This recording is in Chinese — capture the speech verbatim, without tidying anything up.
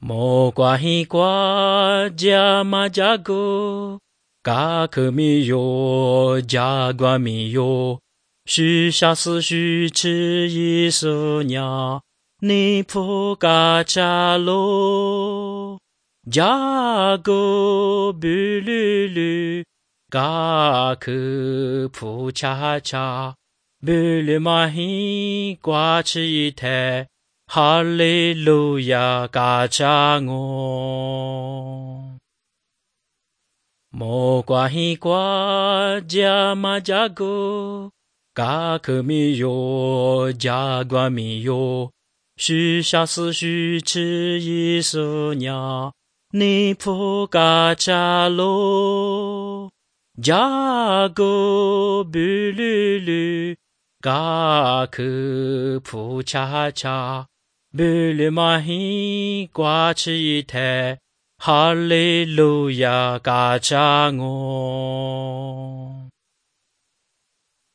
莫关系瓜加马加go，嘎克米哟加瓜米哟，须下死须吃一色鸟，你扑嘎查罗，加go布噜噜，嘎克扑恰恰，布噜马希瓜吃一台。哈利路亚，嘎查我，莫关系瓜加马加go，嘎克米哟加瓜米哟，须下死须吃一色鸟，你扑嘎查罗，加go布噜噜，嘎克扑恰恰。布噜马希瓜吃一台，哈利路亚，嘎查我。